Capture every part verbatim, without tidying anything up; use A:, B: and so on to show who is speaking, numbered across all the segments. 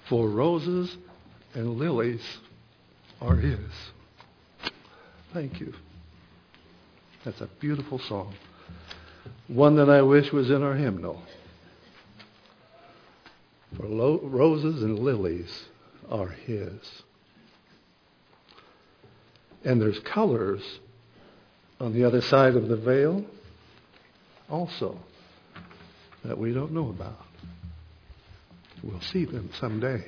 A: For roses and lilies are His. Thank you. That's a beautiful song. One that I wish was in our hymnal. For lo- roses and lilies are His. And there's colors on the other side of the veil also that we don't know about. We'll see them someday.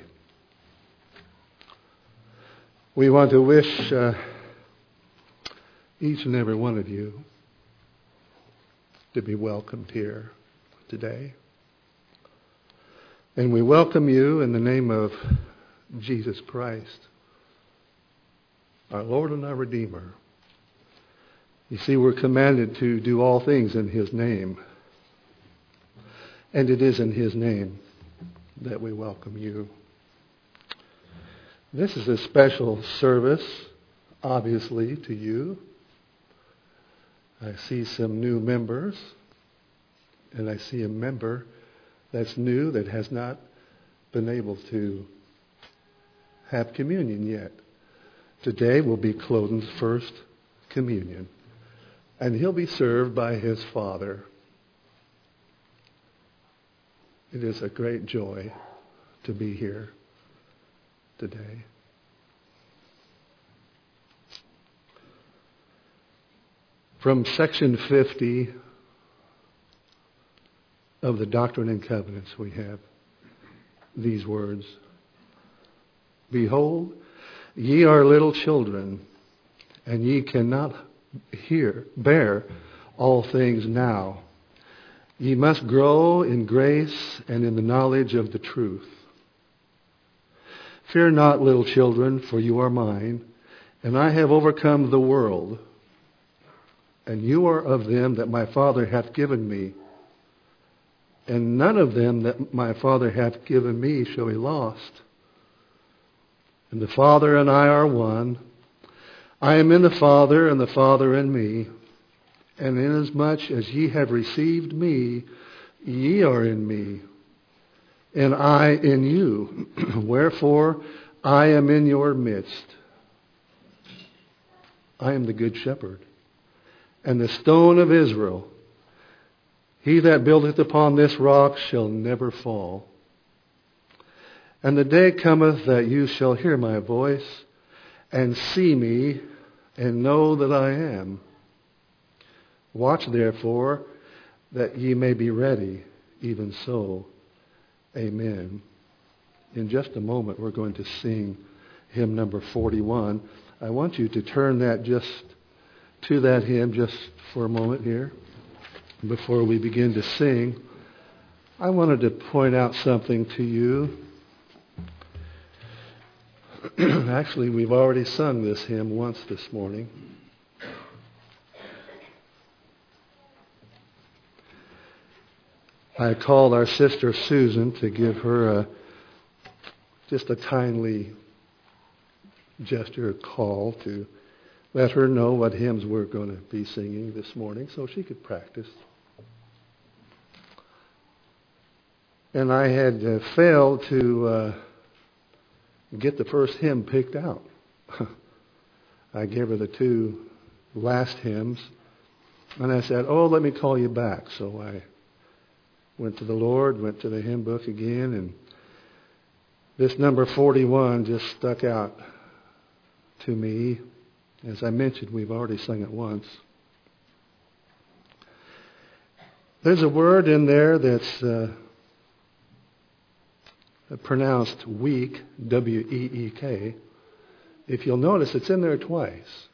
A: We want to wish uh, each and every one of you to be welcomed here today. And we welcome you in the name of Jesus Christ, our Lord and our Redeemer. You see, we're commanded to do all things in His name. And it is in His name that we welcome you. This is a special service, obviously, to you. I see some new members, and I see a member that's new that has not been able to have communion yet. Today will be Cloden's first communion, and he'll be served by his father. It is a great joy to be here today. From section fifty of the Doctrine and Covenants, we have these words. Behold, ye are little children, and ye cannot hear, bear all things now. Ye must grow in grace and in the knowledge of the truth. Fear not, little children, for you are mine, and I have overcome the world. And you are of them that my Father hath given me. And none of them that my Father hath given me shall be lost. And the Father and I are one. I am in the Father, and the Father in me. And inasmuch as ye have received me, ye are in me, and I in you. Wherefore I am in your midst. I am the good shepherd, and the stone of Israel. He that buildeth upon this rock shall never fall. And the day cometh that you shall hear my voice, and see me, and know that I am. Watch therefore, that ye may be ready, even so. Amen. In just a moment, we're going to sing hymn number forty-one. I want you to turn that just to that hymn just for a moment here. Before we begin to sing, I wanted to point out something to you. Actually, we've already sung this hymn once this morning. I called our sister Susan to give her a, just a kindly gesture, a call to let her know what hymns we're going to be singing this morning so she could practice. And I had uh, failed to uh, get the first hymn picked out. I gave her the two last hymns, and I said, oh, let me call you back. So I went to the Lord, went to the hymn book again, and this number forty-one just stuck out to me. As I mentioned, we've already sung it once. There's a word in there that's uh, pronounced weak, W E E K. If you'll notice, it's in there twice.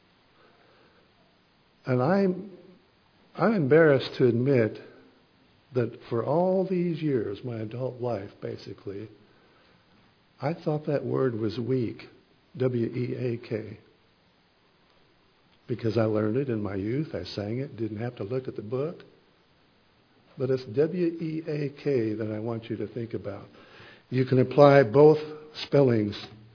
A: And I'm, I'm embarrassed to admit that for all these years, my adult life basically, I thought that word was weak, W E A K. Because I learned it in my youth, I sang it, didn't have to look at the book. But it's W E A K that I want you to think about. You can apply both spellings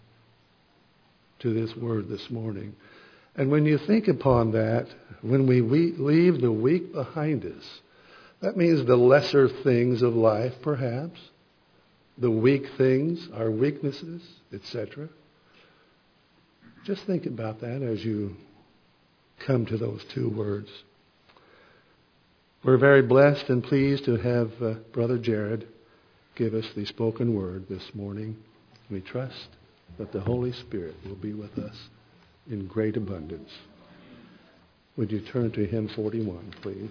A: to this word this morning. And when you think upon that, when we leave the weak behind us, that means the lesser things of life, perhaps. the weak things, our weaknesses, et cetera. Just think about that as you come to those two words. We're very blessed and pleased to have uh, Brother Jared give us the spoken word this morning. We trust that the Holy Spirit will be with us in great abundance. Would you turn to hymn forty-one, please?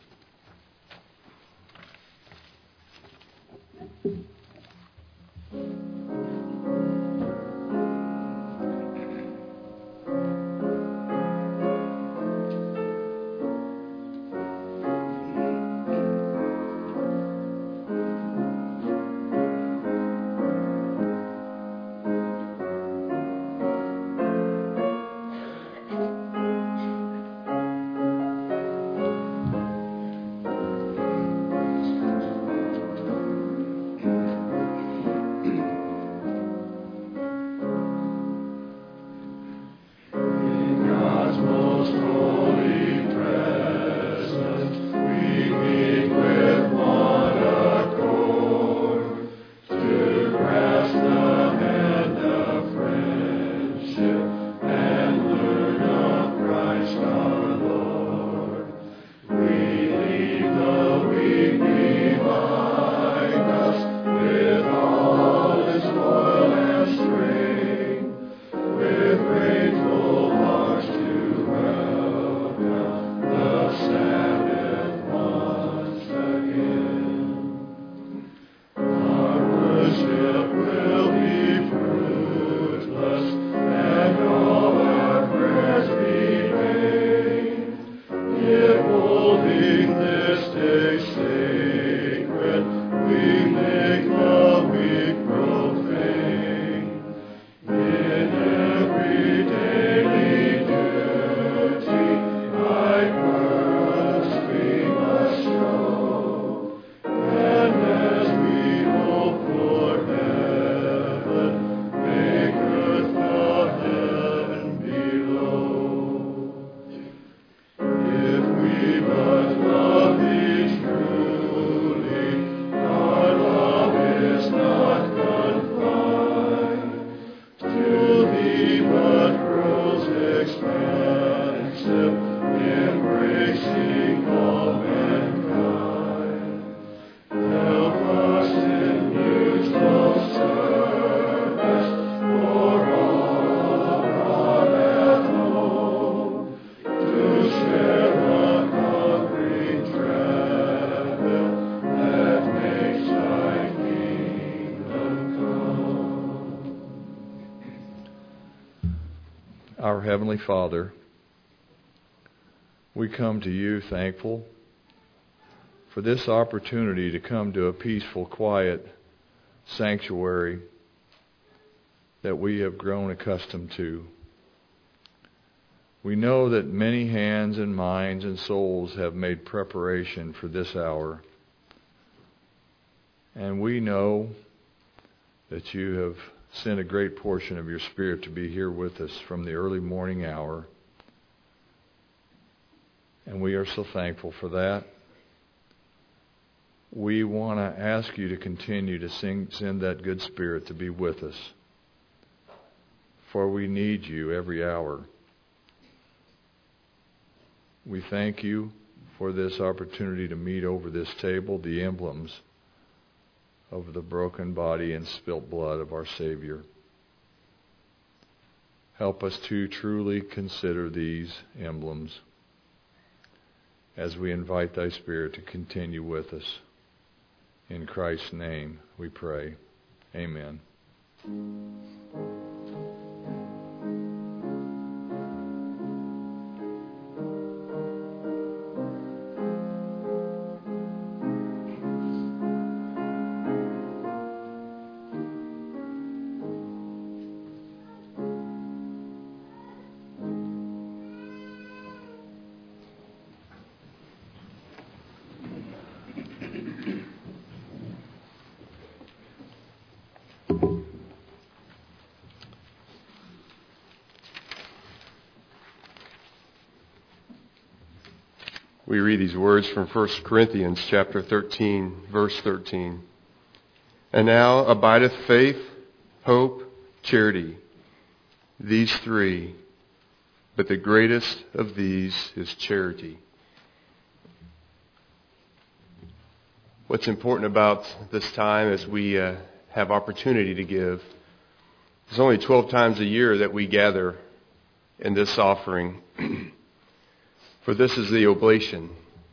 B: Our Heavenly Father, we come to you thankful for this opportunity to come to a peaceful, quiet sanctuary that we have grown accustomed to. We know that many hands and minds and souls have made preparation for this hour. And we know that you have sent a great portion of your Spirit to be here with us from the early morning hour. And we are so thankful for that. We want to ask you to continue to sing, send that good Spirit to be with us. For we need you every hour. We thank you for this opportunity to meet over this table the emblems of the broken body and spilt blood of our Savior. Help us to truly consider these emblems as we invite thy Spirit to continue with us. In Christ's name we pray. Amen.
C: We read these words from First Corinthians chapter thirteen, verse thirteen. And now abideth faith, hope, charity, these three, but the greatest of these is charity. What's important about this time as we uh, have opportunity to give, there's only twelve times a year that we gather in this offering. For this is the oblation.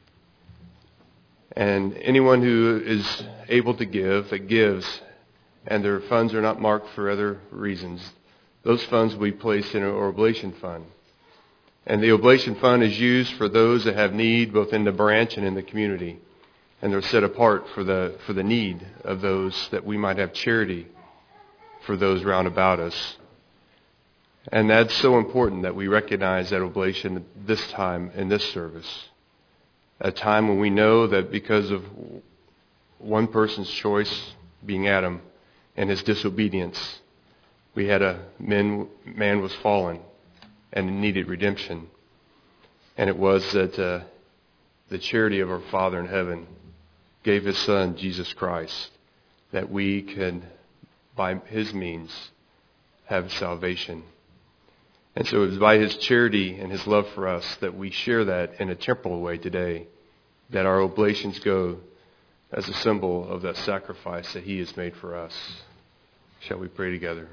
C: And anyone who is able to give, that gives, and their funds are not marked for other reasons, those funds will be placed in an oblation fund. And the oblation fund is used for those that have need both in the branch and in the community. And they're set apart for the for the need of those, that we might have charity for those round about us. And that's so important that we recognize that oblation this time in this service. A time when we know that because of one person's choice, being Adam, and his disobedience, we had a man, man was fallen and needed redemption. And it was that uh, the charity of our Father in heaven gave His Son, Jesus Christ, that we can, by His means, have salvation. And so it was by His charity and His love for us that we share that in a temporal way today, that our oblations go as a symbol of that sacrifice that He has made for us. Shall we pray together?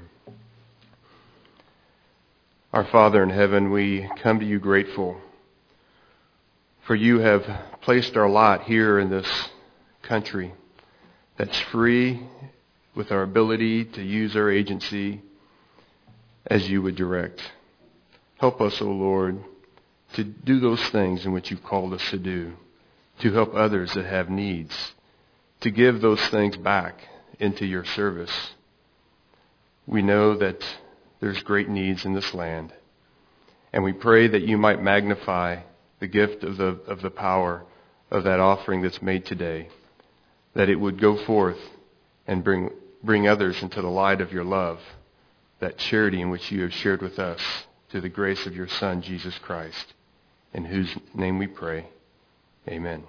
C: Our Father in heaven, we come to You grateful, for You have placed our lot here in this country that's free, with our ability to use our agency as You would direct. Help us, O Lord, to do those things in which You've called us to do, to help others that have needs, to give those things back into Your service. We know that there's great needs in this land, and we pray that You might magnify the gift of the of the power of that offering that's made today, that it would go forth and bring bring others into the light of Your love, that charity in which You have shared with us, to the grace of Your Son, Jesus Christ, in whose name we pray. Amen.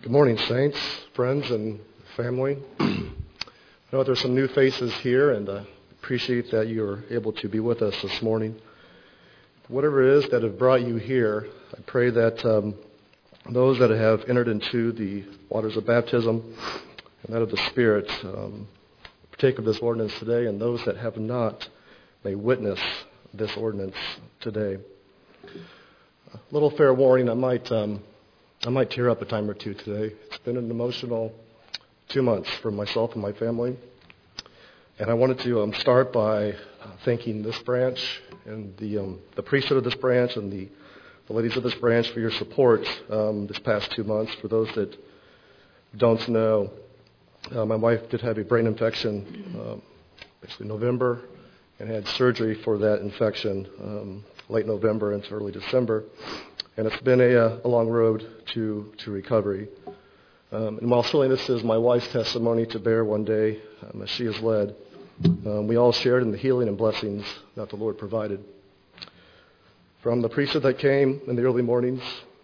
D: Good morning, saints, friends, and family. I know there's some new faces here, and I appreciate that you're able to be with us this morning. Whatever it is that have brought you here, I pray that um, those that have entered into the waters of baptism and that of the Spirit um, partake of this ordinance today, and those that have not may witness this ordinance today. A little fair warning, I might... Um, I might tear up a time or two today. It's been an emotional two months for myself and my family. And I wanted to um, start by uh, thanking this branch and the um, the priesthood of this branch and the, the ladies of this branch for your support um, this past two months. For those that don't know, uh, my wife did have a brain infection um, basically November and had surgery for that infection um, late November into early December. And it's been a, a long road to, to recovery. Um, and while certainly this is my wife's testimony to bear one day um, as she is led, um, we all shared in the healing and blessings that the Lord provided. From the priesthood that came in the early mornings,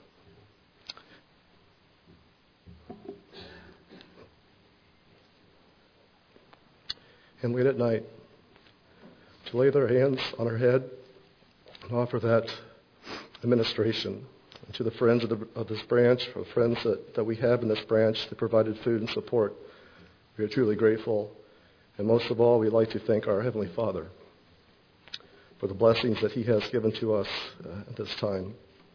D: and late at night, to lay their hands on her head and offer that administration. And to the friends of, the, of this branch, or friends that, that we have in this branch that provided food and support, we are truly grateful. And most of all, we'd like to thank our Heavenly Father for the blessings that He has given to us uh, at this time.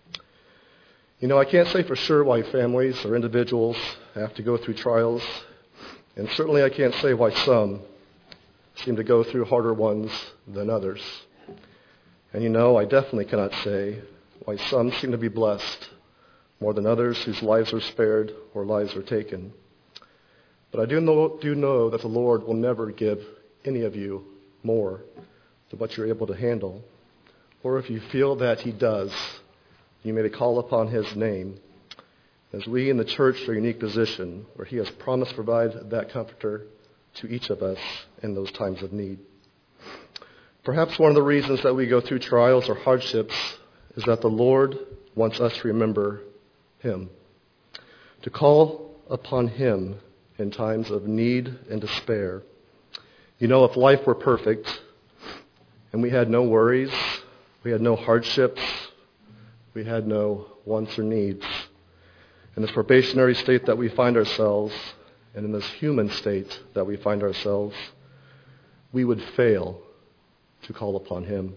D: You know, I can't say for sure why families or individuals have to go through trials, and certainly I can't say why some seem to go through harder ones than others. And you know, I definitely cannot say why some seem to be blessed more than others whose lives are spared or lives are taken. But I do know, do know that the Lord will never give any of you more than what you're able to handle. Or if you feel that He does, you may call upon His name, as we in the church are in a unique position where He has promised to provide that comforter to each of us in those times of need. Perhaps one of the reasons that we go through trials or hardships is that the Lord wants us to remember Him, to call upon Him in times of need and despair. You know, if life were perfect and we had no worries, we had no hardships, we had no wants or needs, in this probationary state that we find ourselves, and in this human state that we find ourselves, we would fail to call upon Him.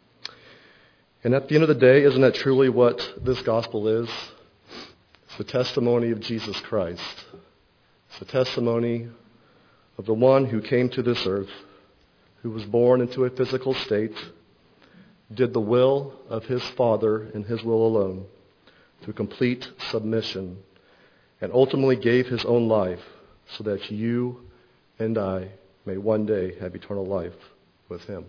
D: And at the end of the day, isn't that truly what this gospel is? It's the testimony of Jesus Christ. It's the testimony of the one who came to this earth, who was born into a physical state, did the will of His Father and His will alone, through complete submission, and ultimately gave His own life so that you and I may one day have eternal life with Him.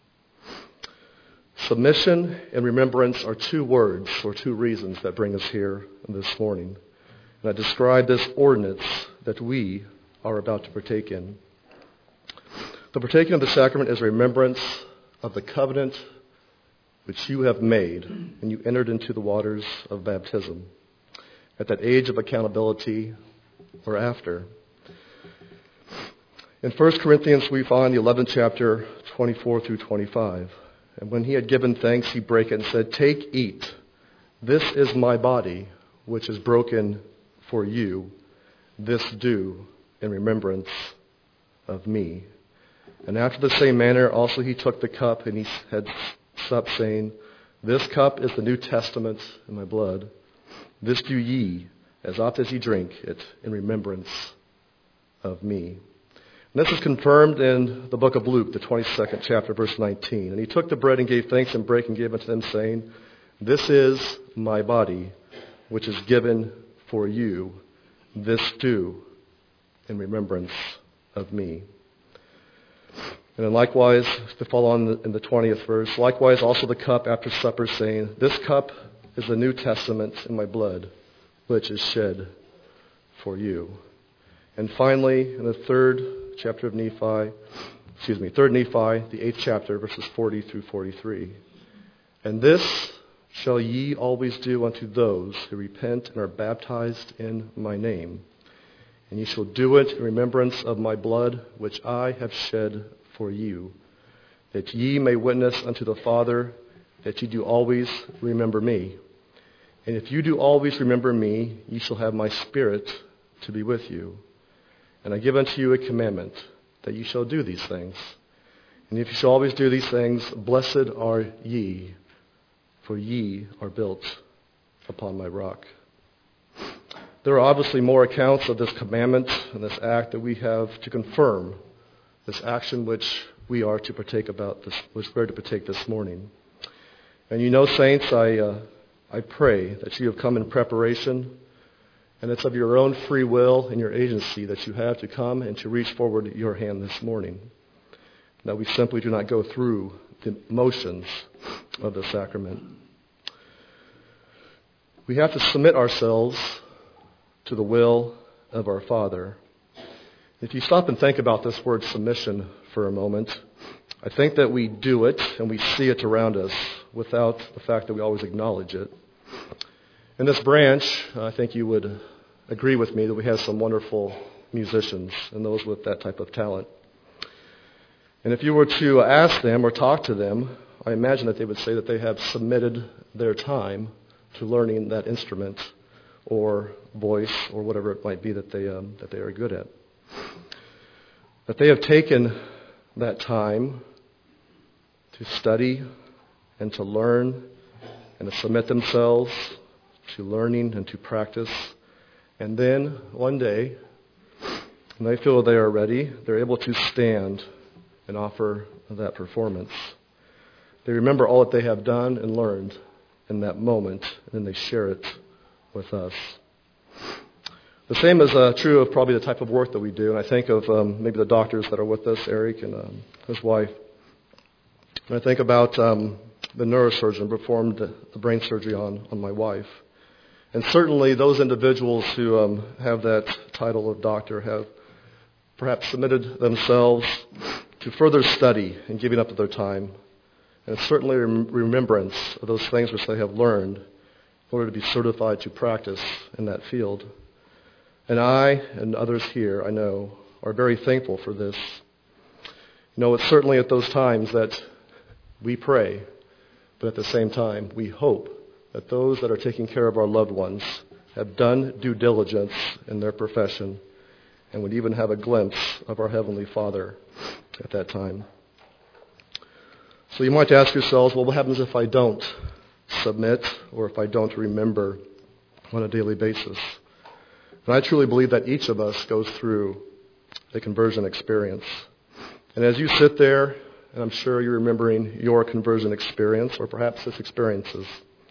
D: Submission and remembrance are two words or two reasons that bring us here this morning. And I describe this ordinance that we are about to partake in. The partaking of the sacrament is remembrance of the covenant which you have made when you entered into the waters of baptism, at that age of accountability or after. In First Corinthians, we find the eleventh chapter, twenty-four through twenty-five. And when He had given thanks, He brake it and said, "Take, eat. This is my body, which is broken for you. This do in remembrance of me." And after the same manner also He took the cup, and He had supped, saying, "This cup is the New Testament in my blood. This do ye, as oft as ye drink it, in remembrance of me." And this is confirmed in the book of Luke, the twenty-second chapter, verse nineteen. "And He took the bread and gave thanks and brake and gave unto them, saying, This is my body, which is given for you. This do in remembrance of me." And then likewise, to follow on in the twentieth verse, "Likewise also the cup after supper, saying, This cup is the New Testament in my blood, which is shed for you." And finally, in the third chapter of Nephi, excuse me, third Nephi, the eighth chapter, verses forty through forty-three. "And this shall ye always do unto those who repent and are baptized in my name. And ye shall do it in remembrance of my blood, which I have shed for you, that ye may witness unto the Father that ye do always remember me. And if you do always remember me, ye shall have my Spirit to be with you. And I give unto you a commandment, that ye shall do these things. And if you shall always do these things, blessed are ye, for ye are built upon my rock. There are obviously more accounts of this commandment and this act that we have to confirm this action which we are to partake about this, which we're to partake this morning. And you know, saints, I uh, I pray that you have come in preparation, and it's of your own free will and your agency that you have to come and to reach forward your hand this morning. That we simply do not go through the motions of the sacrament. We have to submit ourselves to the will of our Father. If you stop and think about this word submission for a moment, I think that we do it and we see it around us without the fact that we always acknowledge it. In this branch, I think you would agree with me that we have some wonderful musicians and those with that type of talent. And if you were to ask them or talk to them, I imagine that they would say that they have submitted their time to learning that instrument or voice or whatever it might be that they um, that they are good at. That they have taken that time to study and to learn and to submit themselves to learning and to practice. And then one day, when they feel they are ready, they're able to stand and offer that performance. They remember all that they have done and learned in that moment, and then they share it with us. The same is uh, true of probably the type of work that we do. And I think of um, maybe the doctors that are with us, Eric and um, his wife. And I think about um, the neurosurgeon who performed the, the brain surgery on, on my wife. And certainly those individuals who um, have that title of doctor have perhaps submitted themselves to further study and giving up of their time. And certainly rem- remembrance of those things which they have learned in order to be certified to practice in that field. And I and others here, I know, are very thankful for this. You know, it's certainly at those times that we pray, but at the same time, we hope that those that are taking care of our loved ones have done due diligence in their profession and would even have a glimpse of our Heavenly Father at that time. So you might ask yourselves, well, what happens if I don't submit or if I don't remember on a daily basis? And I truly believe that each of us goes through a conversion experience. And as you sit there, and I'm sure you're remembering your conversion experience, or perhaps this experiences,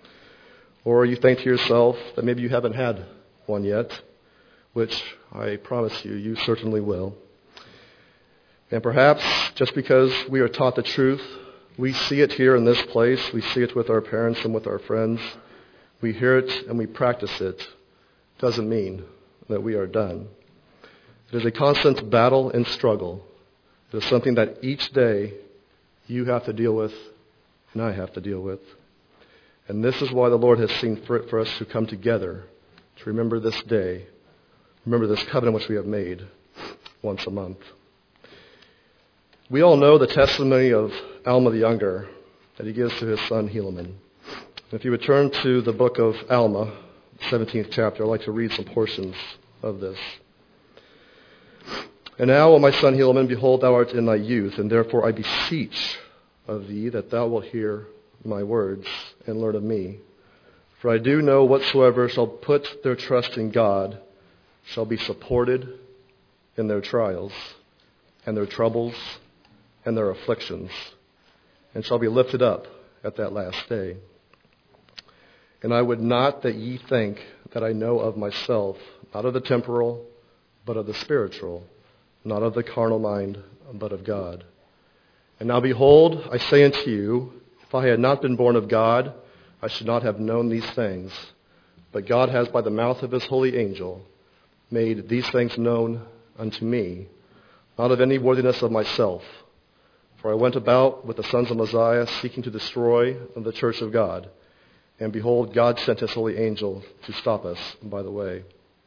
D: or you think to yourself that maybe you haven't had one yet, which I promise you, you certainly will. And perhaps just because we are taught the truth, we see it here in this place, we see it with our parents and with our friends, we hear it and we practice it, doesn't mean that we are done. It is a constant battle and struggle. It is something that each day you have to deal with and I have to deal with. And this is why the Lord has seen fit for us to come together to remember this day, remember this covenant which we have made once a month. We all know the testimony of Alma the Younger that he gives to his son Helaman. If you would turn to the book of Alma, seventeenth chapter, I'd like to read some portions of this. And now, O my son Helaman, behold, thou art in thy youth, and therefore I beseech of thee that thou wilt hear my words and learn of me. For I do know whatsoever shall put their trust in God shall be supported in their trials and their troubles and their afflictions, and shall be lifted up at that last day. And I would not that ye think that I know of myself, not of the temporal, but of the spiritual, not of the carnal mind, but of God. And now behold, I say unto you, if I had not been born of God, I should not have known these things. But God has by the mouth of his holy angel made these things known unto me, not of any worthiness of myself. For I went about with the sons of Mosiah, seeking to destroy the church of God. And behold, God sent his holy angel to stop us by the way.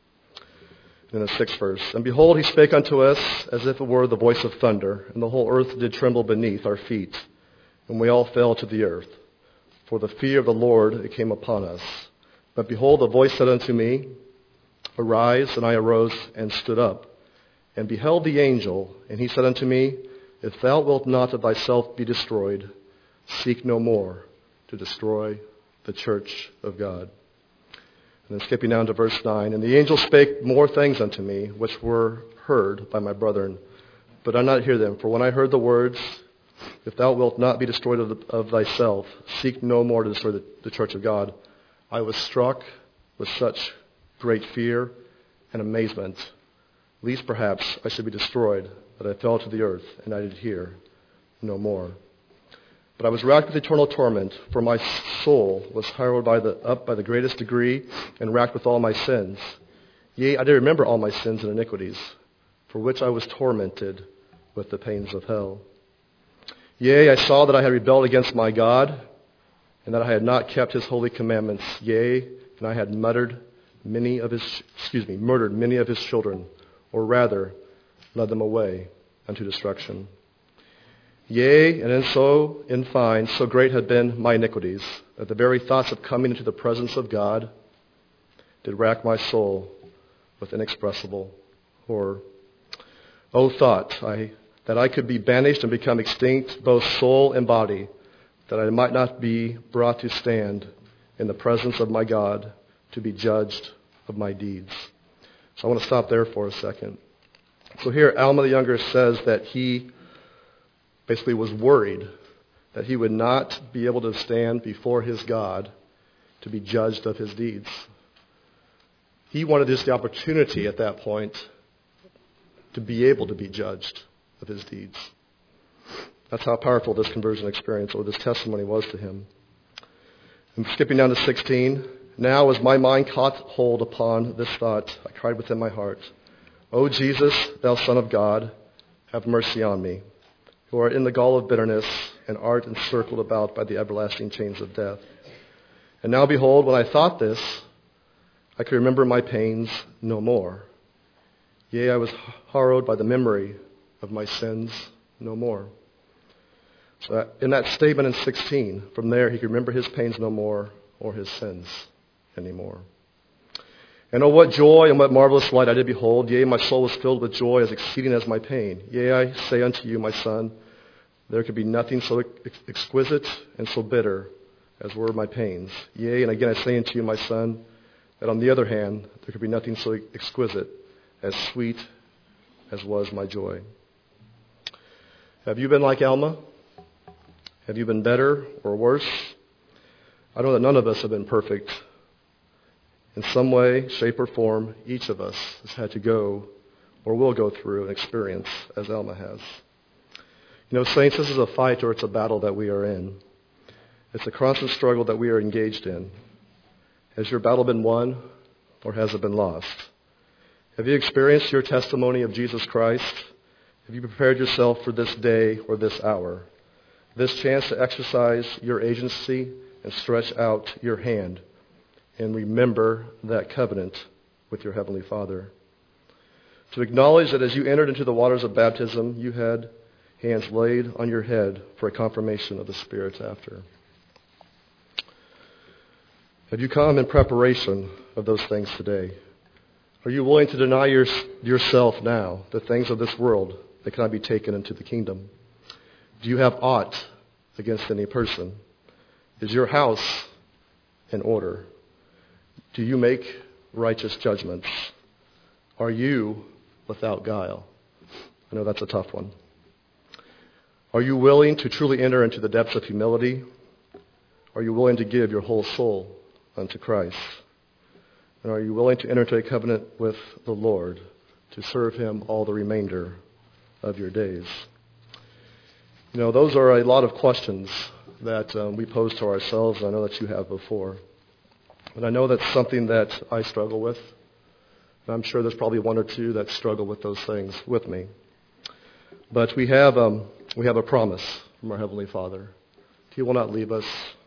D: In the sixth verse, and behold, he spake unto us as if it were the voice of thunder, and the whole earth did tremble beneath our feet, and we all fell to the earth. For the fear of the Lord it came upon us. But behold, the voice said unto me, Arise, and I arose and stood up, and beheld the angel, and he said unto me, If thou wilt not of thyself be destroyed, seek no more to destroy the church of God. And then skipping down to verse nine, and the angel spake more things unto me, which were heard by my brethren, but I did not hear them. For when I heard the words, If thou wilt not be destroyed of, the, of thyself, seek no more to destroy the, the church of God, I was struck with such great fear and amazement, lest perhaps I should be destroyed, that I fell to the earth, and I did hear no more. But I was racked with eternal torment, for my soul was harrowed by the, up by the greatest degree, and racked with all my sins. Yea, I did remember all my sins and iniquities, for which I was tormented with the pains of hell. Yea, I saw that I had rebelled against my God, and that I had not kept his holy commandments. Yea, and I had muttered many of his, excuse me, murdered many of his children, or rather, led them away unto destruction. Yea, and in so, in fine, so great had been my iniquities, that the very thoughts of coming into the presence of God did rack my soul with inexpressible horror. O thought I, that I could be banished and become extinct, both soul and body, that I might not be brought to stand in the presence of my God to be judged of my deeds. So I want to stop there for a second. So here, Alma the Younger says that he basically was worried that he would not be able to stand before his God to be judged of his deeds. He wanted just the opportunity at that point to be able to be judged of his deeds. That's how powerful this conversion experience or this testimony was to him. And skipping down to sixteen, now as my mind caught hold upon this thought, I cried within my heart, O Jesus, thou Son of God, have mercy on me, who art in the gall of bitterness, and art encircled about by the everlasting chains of death. And now behold, when I thought this, I could remember my pains no more. Yea, I was harrowed by the memory of my sins no more. So that, in that statement in sixteen, from there he could remember his pains no more, or his sins anymore. And oh, what joy and what marvelous light I did behold. Yea, my soul was filled with joy as exceeding as my pain. Yea, I say unto you, my son, there could be nothing so ex- exquisite and so bitter as were my pains. Yea, and again I say unto you, my son, that on the other hand, there could be nothing so exquisite, as sweet as was my joy. Have you been like Alma? Have you been better or worse? I know that none of us have been perfect. In some way, shape, or form, each of us has had to go or will go through an experience as Alma has. You know, saints, this is a fight or it's a battle that we are in. It's a constant struggle that we are engaged in. Has your battle been won or has it been lost? Have you experienced your testimony of Jesus Christ? Have you prepared yourself for this day or this hour? This chance to exercise your agency and stretch out your hand and remember that covenant with your Heavenly Father. To acknowledge that as you entered into the waters of baptism, you had hands laid on your head for a confirmation of the Spirit after. Have you come in preparation of those things today? Are you willing to deny your, yourself now, the things of this world that cannot be taken into the kingdom? Do you have aught against any person? Is your house in order? Do you make righteous judgments? Are you without guile? I know that's a tough one. Are you willing to truly enter into the depths of humility? Are you willing to give your whole soul unto Christ? And are you willing to enter into a covenant with the Lord to serve Him all the remainder of your days? You know, those are a lot of questions that um, we pose to ourselves, and I know that you have before. And I know that's something that I struggle with. And I'm sure there's probably one or two that struggle with those things with me. But we have um, we have a promise from our Heavenly Father. He will not leave us.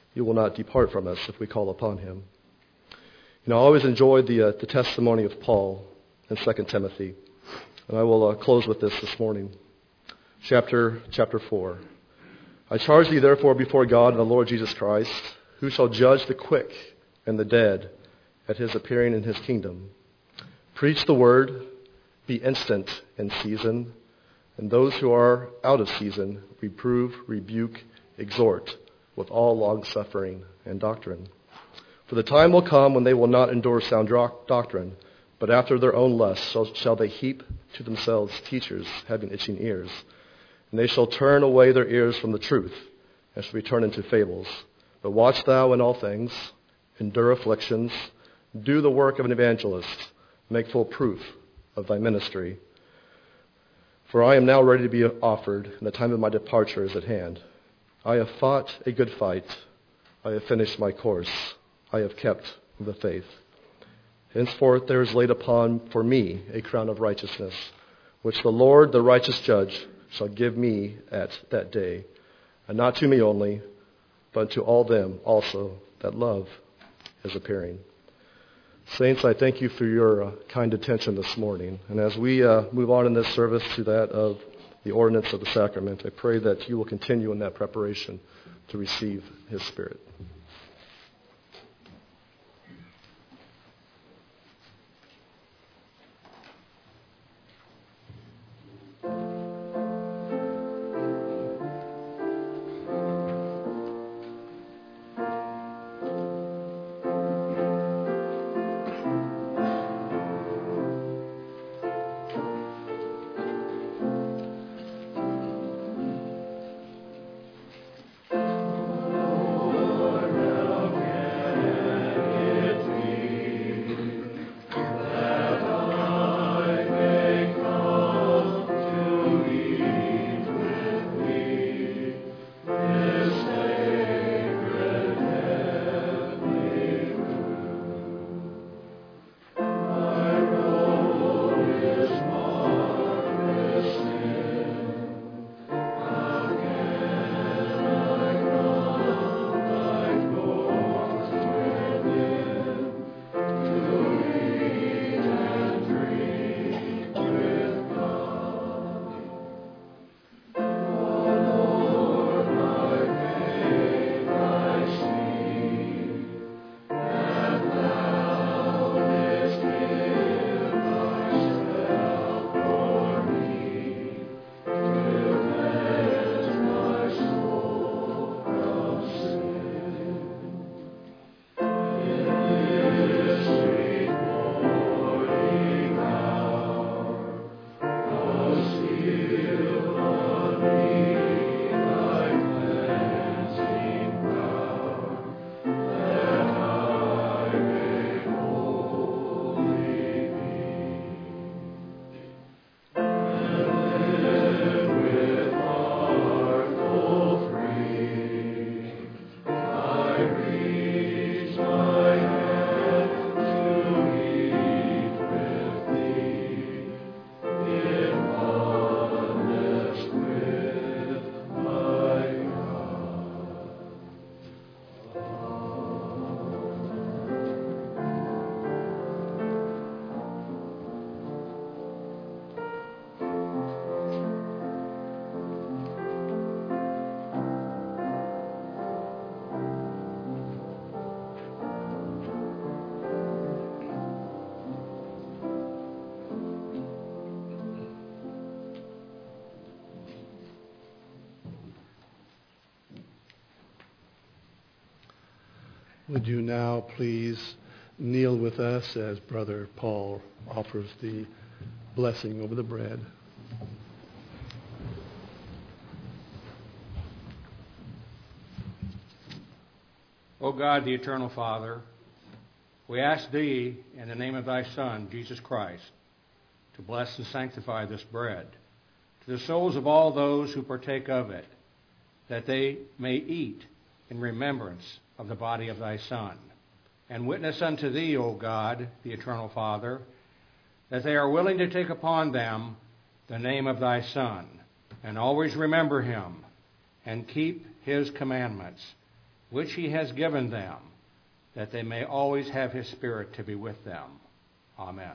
D: He will not depart from us if we call upon him. You know, I always enjoyed the, uh, the testimony of Paul in Second Timothy. And I will uh, close with this this morning. Chapter, chapter four. I charge thee therefore before God and the Lord Jesus Christ, who shall judge the quick and the dead at his appearing in his kingdom. Preach the word, be instant in season, and those who are out of season, reprove, rebuke, exhort, with all longsuffering and doctrine. For the time will come when they will not endure sound doctrine, but after their own lusts shall, shall they heap to themselves teachers having itching ears. And they shall turn away their ears from the truth, and shall return into fables. But watch thou in all things, endure afflictions, do the work of an evangelist, make full proof of thy ministry. For I am now ready to be offered, and the time of my departure is at hand. I have fought a good fight. I have finished my course. I have kept the faith. Henceforth there is laid upon for me a crown of righteousness, which the Lord, the righteous judge, shall give me at that day, and not to me only, but to all them also that love his appearing. Saints, I thank you for your uh, kind attention this morning. And as we uh, move on in this service to that of the ordinance of the sacrament, I pray that you will continue in that preparation to receive his Spirit.
A: Would you now please kneel with us as Brother Paul offers the blessing over the bread.
E: O God, the eternal Father, we ask Thee, in the name of Thy Son, Jesus Christ, to bless and sanctify this bread to the souls of all those who partake of it, that they may eat in remembrance of the body of Thy Son, and witness unto Thee, O God, the eternal Father, that they are willing to take upon them the name of Thy Son, and always remember Him, and keep His commandments, which he has given them, that they may always have his Spirit to be with them. Amen.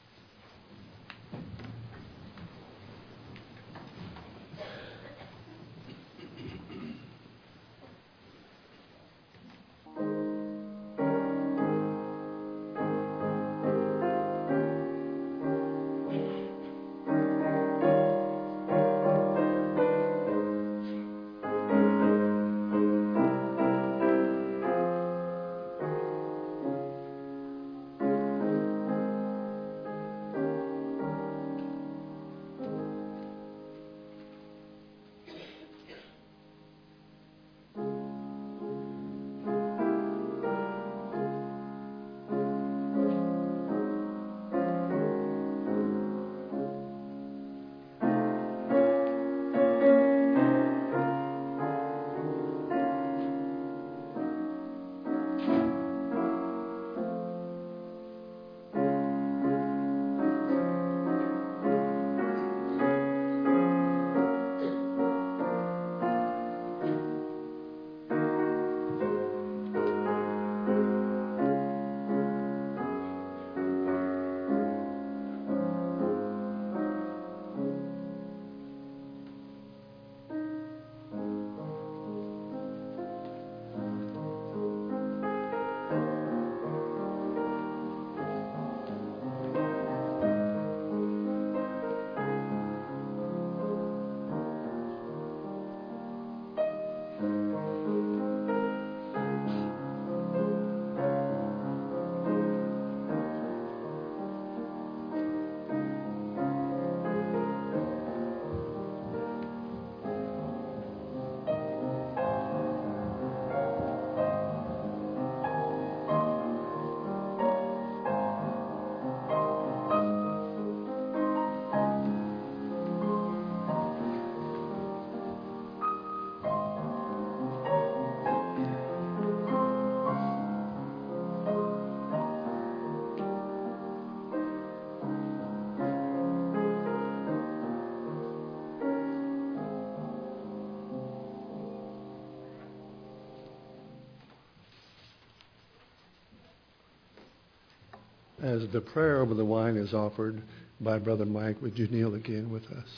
A: As the prayer over the wine is offered by Brother Mike, would you kneel again with us?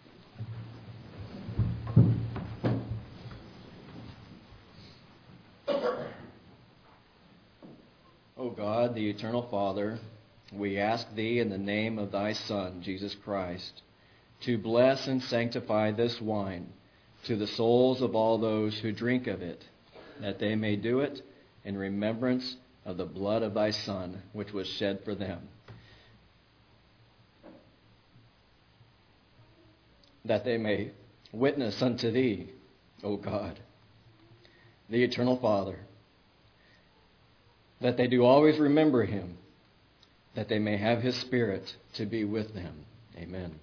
F: O God, the eternal Father, we ask Thee in the name of Thy Son, Jesus Christ, to bless and sanctify this wine to the souls of all those who drink of it, that they may do it in remembrance of the blood of Thy Son, which was shed for them, that they may witness unto Thee, O God, the eternal Father, that they do always remember Him, that they may have His Spirit to be with them. Amen.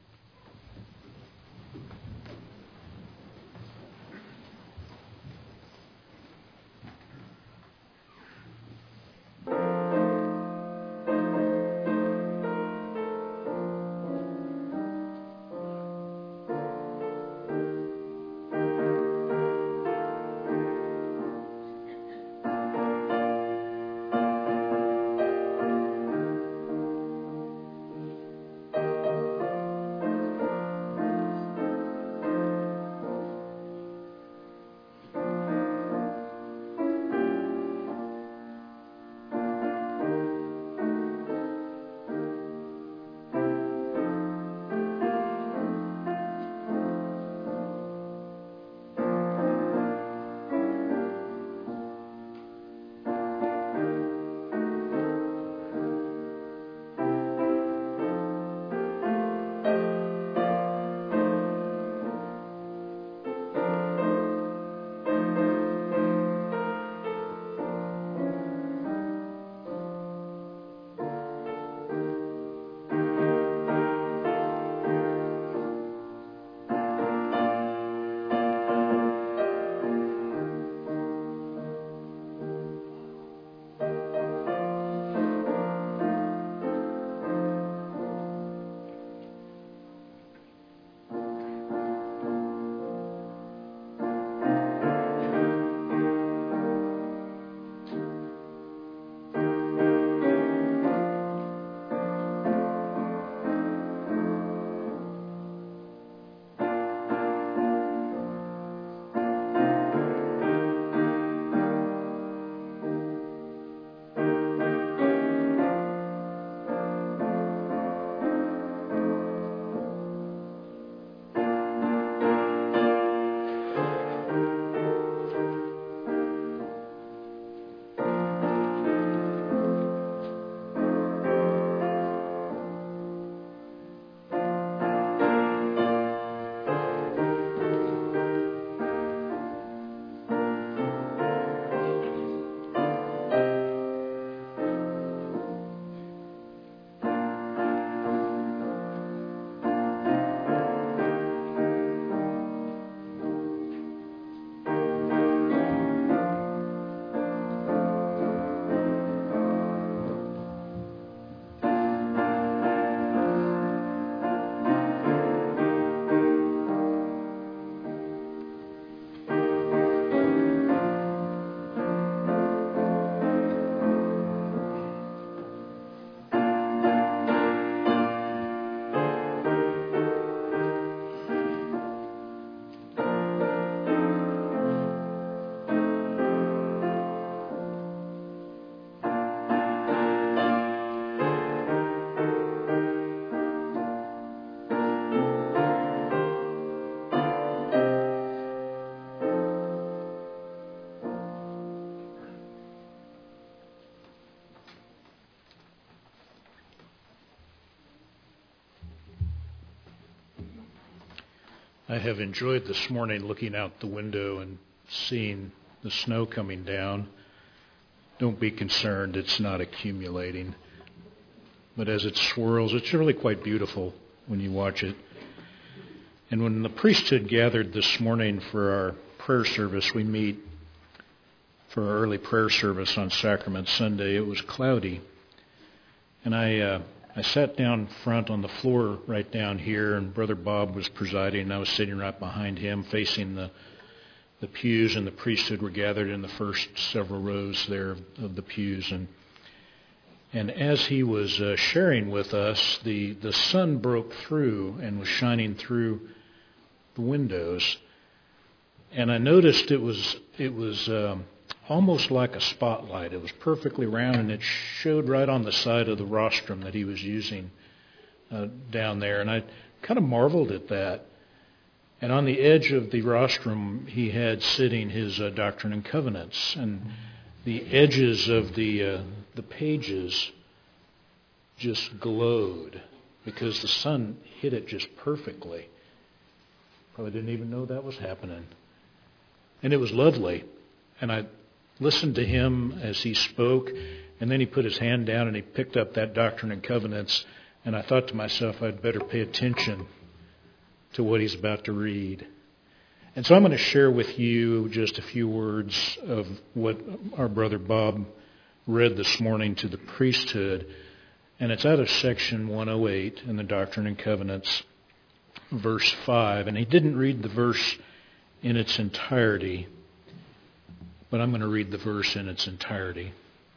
G: I have enjoyed this morning looking out the window and seeing the snow coming down. Don't be concerned, it's not accumulating. But as it swirls, it's really quite beautiful when you watch it. And when the priesthood gathered this morning for our prayer service, we meet for our early prayer service on Sacrament Sunday. It was cloudy. And I uh, I sat down front on the floor right down here, and Brother Bob was presiding, and I was sitting right behind him facing the the pews, and the priesthood were gathered in the first several rows there of the pews. And and as he was uh, sharing with us, the, the sun broke through and was shining through the windows. And I noticed it was it was um, almost like a spotlight. It was perfectly round, and it showed right on the side of the rostrum that he was using uh, down there. And I kind of marveled at that. And on the edge of the rostrum, he had sitting his uh, Doctrine and Covenants, and the edges of the uh, the pages just glowed because the sun hit it just perfectly. Probably didn't even know that was happening. And it was lovely. And I listened to him as he spoke, and then he put his hand down and he picked up that Doctrine and Covenants, and I thought to myself, I'd better pay attention to what he's about to read. And so I'm going to share with you just a few words of what our brother Bob read this morning to the priesthood. And it's out of section one oh eight in the Doctrine and Covenants, verse five. And he didn't read the verse in its entirety, but I'm going to read the verse in its entirety.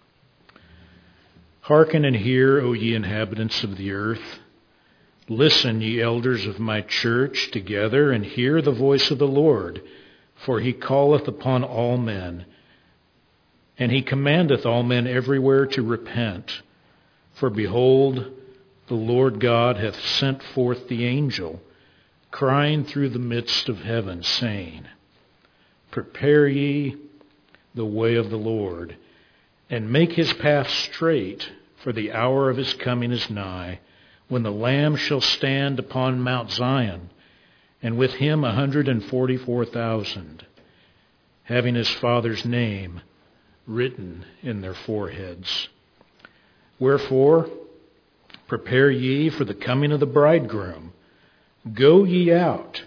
G: Hearken and hear, O ye inhabitants of the earth. Listen, ye elders of my church, together, and hear the voice of the Lord. For he calleth upon all men, and he commandeth all men everywhere to repent. For behold, the Lord God hath sent forth the angel, crying through the midst of heaven, saying, Prepare ye the way of the Lord, and make his path straight, for the hour of his coming is nigh, when the Lamb shall stand upon Mount Zion, and with him a hundred and forty-four thousand, having his Father's name written in their foreheads. Wherefore, prepare ye for the coming of the bridegroom. Go ye out.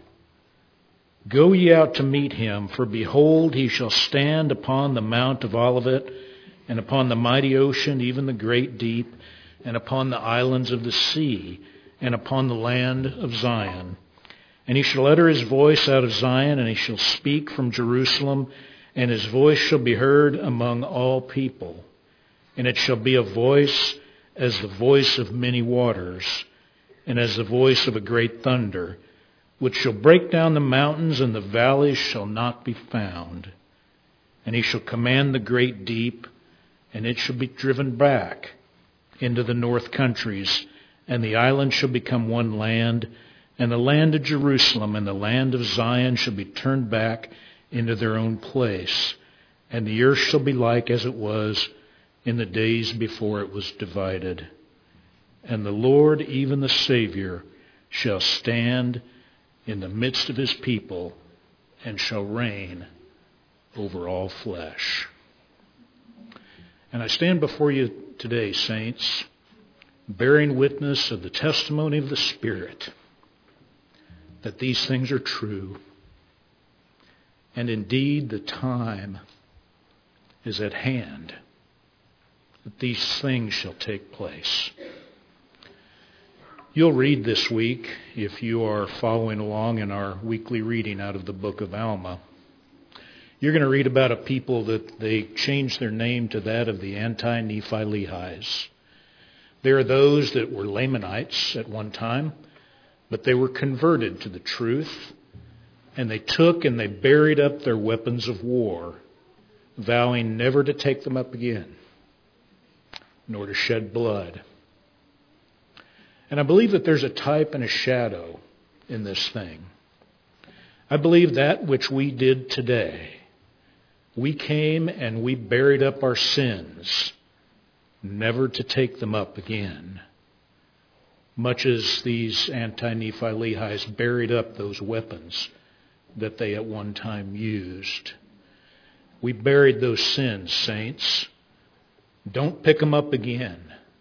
G: Go ye out to meet him, for behold, he shall stand upon the Mount of Olivet, and upon the mighty ocean, even the great deep, and upon the islands of the sea, and upon the land of Zion. And he shall utter his voice out of Zion, and he shall speak from Jerusalem, and his voice shall be heard among all people. And it shall be a voice as the voice of many waters, and as the voice of a great thunder, which shall break down the mountains, and the valleys shall not be found. And he shall command the great deep, and it shall be driven back into the north countries, and the islands shall become one land, and the land of Jerusalem and the land of Zion shall be turned back into their own place, and the earth shall be like as it was in the days before it was divided. And the Lord, even the Savior, shall stand in the midst of his people, and shall reign over all flesh. And I stand before you today, saints, bearing witness of the testimony of the Spirit that these things are true. And indeed, the time is at hand that these things shall take place. You'll read this week, if you are following along in our weekly reading out of the book of Alma, you're going to read about a people that they changed their name to that of the Anti-Nephi-Lehis. There are those that were Lamanites at one time, but they were converted to the truth, and they took and they buried up their weapons of war, vowing never to take them up again, nor to shed blood. And I believe that there's a type and a shadow in this thing. I believe that which we did today, we came and we buried up our sins, never to take them up again. much as these anti-Nephi Lehis buried up those weapons that they at one time used. We buried those sins, saints. Don't pick them up again.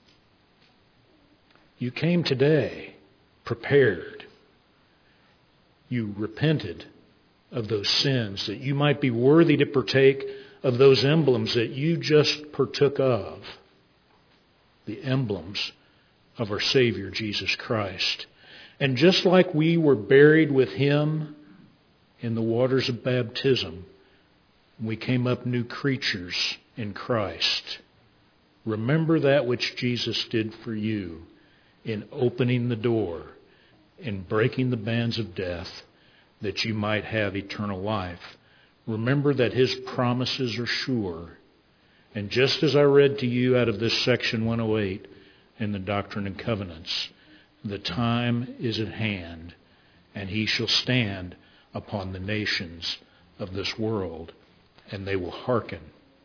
G: You came today prepared. You repented of those sins that you might be worthy to partake of those emblems that you just partook of. The emblems of our Savior, Jesus Christ. And just like we were buried with Him in the waters of baptism, we came up new creatures in Christ. Remember that which Jesus did for you in opening the door, in breaking the bands of death, that you might have eternal life. Remember that His promises are sure. And just as I read to you out of this section one oh eight in the Doctrine and Covenants, the time is at hand, and He shall stand upon the nations of this world, and they will hearken.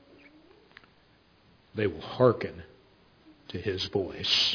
G: They will hearken to His voice.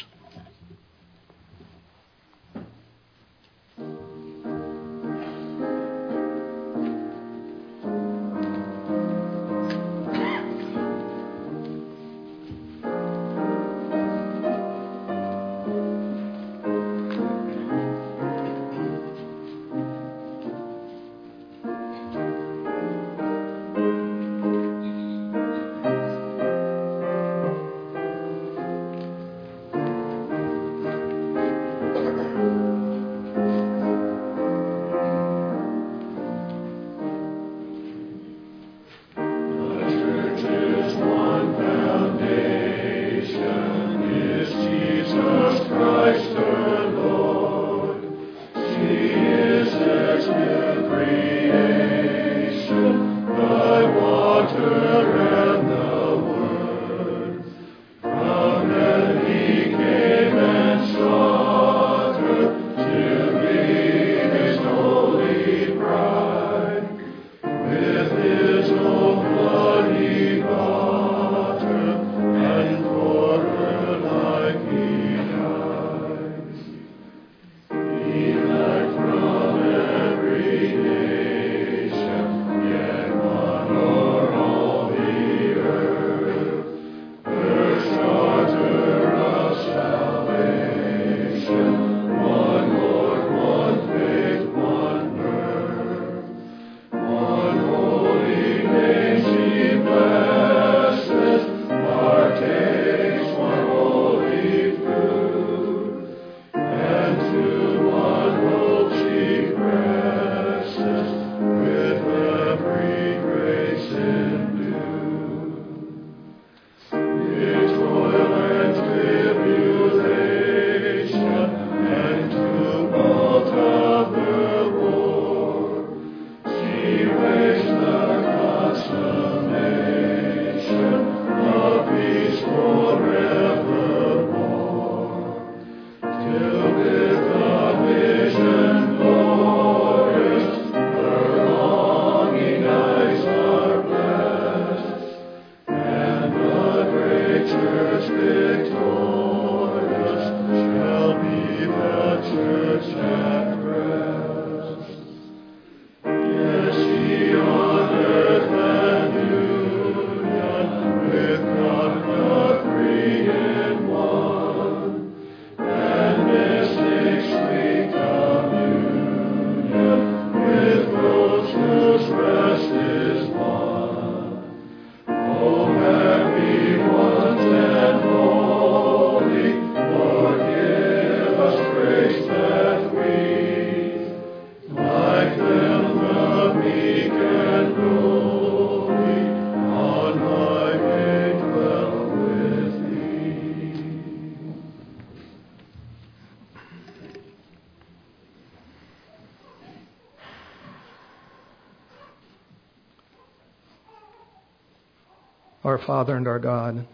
H: Our Father and our God,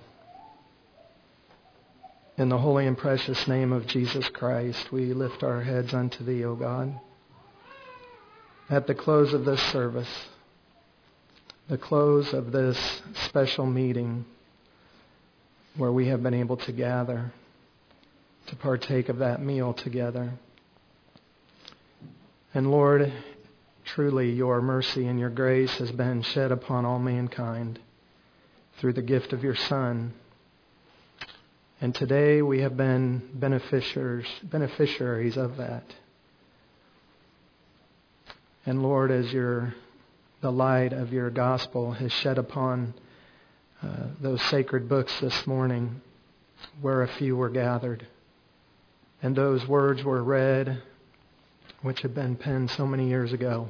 H: in the holy and precious name of Jesus Christ, we lift our heads unto Thee, O God. At the close of this service, the close of this special meeting where we have been able to gather to partake of that meal together. And Lord, truly your mercy and your grace has been shed upon all mankind through the gift of your Son. And today we have been beneficiaries, beneficiaries of that. And Lord, as your the light of your gospel has shed upon uh, those sacred books this morning, where a few were gathered, and those words were read, which had been penned so many years ago,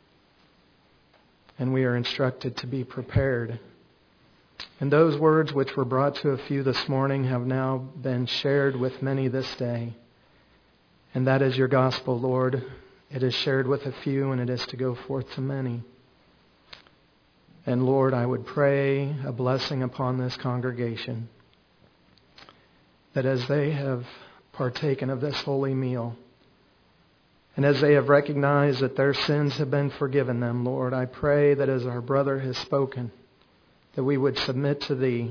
H: and we are instructed to be prepared. And those words which were brought to a few this morning have now been shared with many this day. And that is your gospel, Lord. It is shared with a few, and it is to go forth to many. And Lord, I would pray a blessing upon this congregation, that as they have partaken of this holy meal, and as they have recognized that their sins have been forgiven them, Lord, I pray that as our brother has spoken, that we would submit to Thee.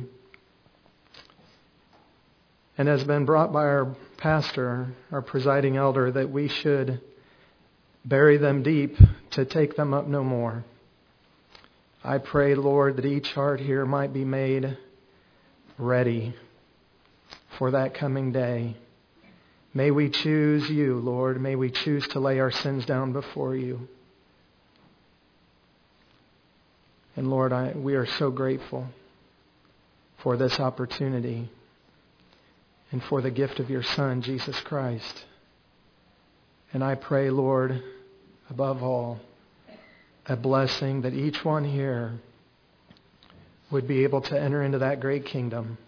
H: And as been brought by our pastor, our presiding elder, that we should bury them deep to take them up no more. I pray, Lord, that each heart here might be made ready for that coming day. May we choose you, Lord. May we choose to lay our sins down before you. And Lord, I, we are so grateful for this opportunity and for the gift of your Son, Jesus Christ. And I pray, Lord, above all, a blessing that each one here would be able to enter into that great kingdom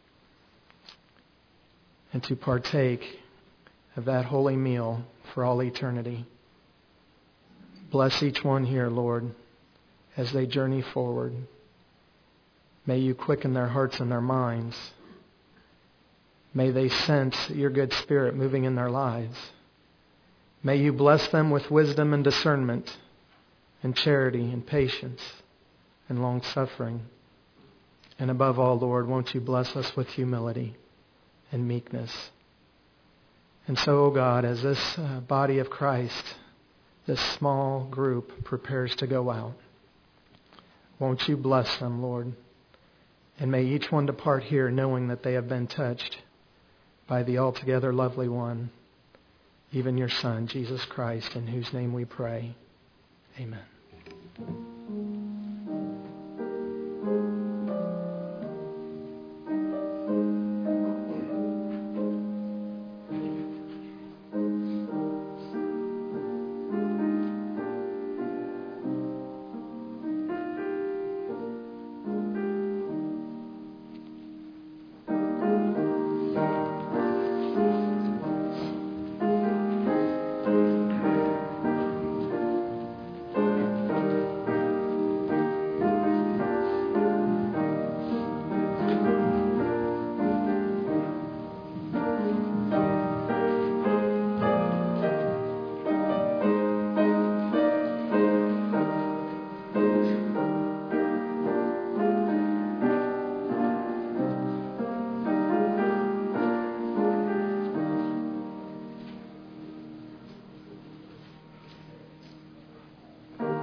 H: and to partake of that holy meal for all eternity. Bless each one here, Lord, as they journey forward. May you quicken their hearts and their minds. May they sense your good Spirit moving in their lives. May you bless them with wisdom and discernment and charity and patience and long-suffering. And above all, Lord, won't you bless us with humility and meekness. And so, O God, as this uh, body of Christ, this small group prepares to go out, won't you bless them, Lord? And may each one depart here knowing that they have been touched by the altogether lovely one, even your Son, Jesus Christ, in whose name we pray. Amen.